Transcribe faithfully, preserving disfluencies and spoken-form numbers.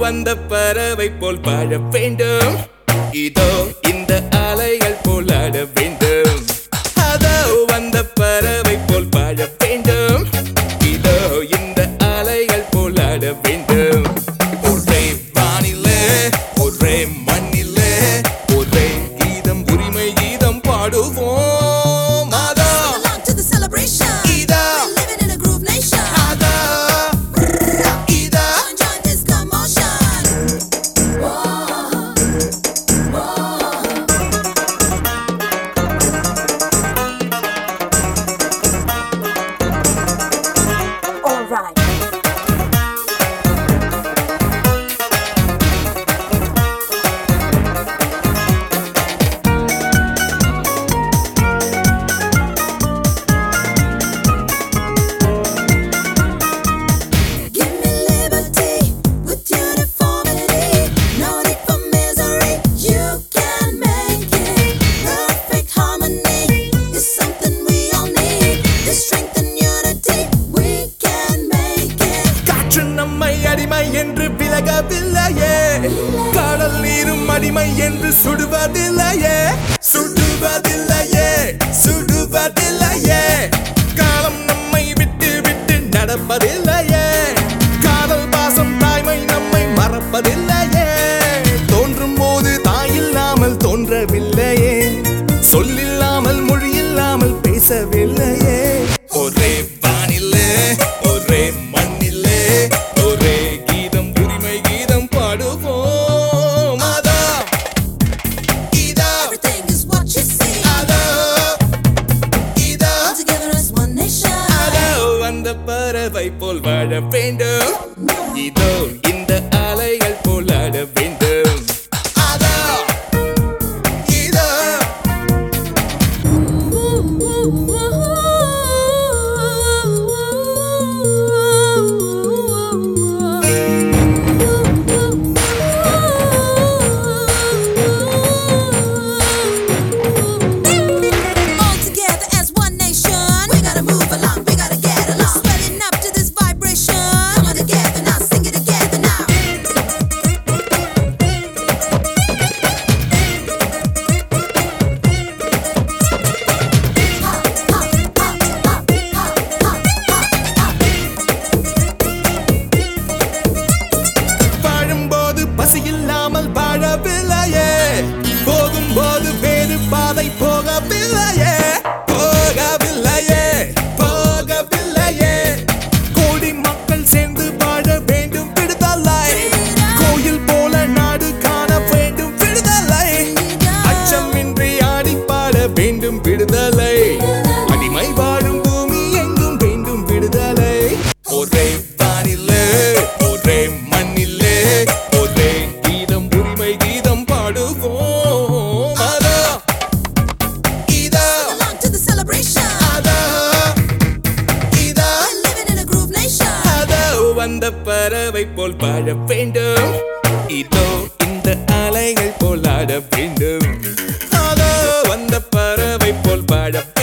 வந்த பறவை போல் வாழ வேண்டும். இதோ இந்த அலைகள் போல் ஆட வேண்டும். அதோ வந்த பறவை போல் வாழ வேண்டும். இதோ இந்த அலைகள் போல் ஆட வேண்டும். ஒரே வானிலே ஒரே மண்ணிலே ஒரே கீதம் உரிமை கீதம் பாடுவோம். அடிமை என்று விலகவில்லையே, கடல் நீரும் அடிமை என்று சுடுவதில்லையே, சுடுவதில்லையே, சுடுவதில்லையே. காலம் நம்மை விட்டு விட்டு நடப்பதில்லையே, காதல் பாசம் தாய்மை நம்மை மறப்பதில்லையே. தோன்றும் போது தாயில்லாமல் தோன்றவில்லையே, சொல்லில்லாமல் மொழியில்லாமல் பேசவில்லையே. ஒரே வானிலே ஒரே மண்ணிலே ஒரே கீதம் உரிமை கீதம் பாடுவோம். அதோ இதோ அதோ இதோ அதோ வந்த பறவை போல் வாழ வேண்டும். இதோ இந்த அலைகள் போல் ஆட வேண்டும். அதோ இதோ இல்லாமல் வாழவில்லையே, போகும்போது வேறு பாதை போகவில்லையே, போகவில்லையே, போகவில்லையே. கோடி மக்கள் சேர்ந்து வாழ வேண்டும் விடுதலை, கோயில் போல நாடு காண வேண்டும் விடுதலை, அச்சமின்றி ஆடி பாட வேண்டும் விடுதலை, அடிமை வாழும் பூமி எங்கும் வேண்டும் விடுதலை. ஒரே வானிலே ஒரே மண்ணிலே ஒரே கீதம் உரிமை கீதம் பாடுவோம். அதோ இதோ அதோ இதோ அதோ வந்த பறவை போல் வாழ வேண்டும். இதோ இந்த அலைகள் போல் ஆட வேண்டும். அதோ வந்த பறவை போல் வாழ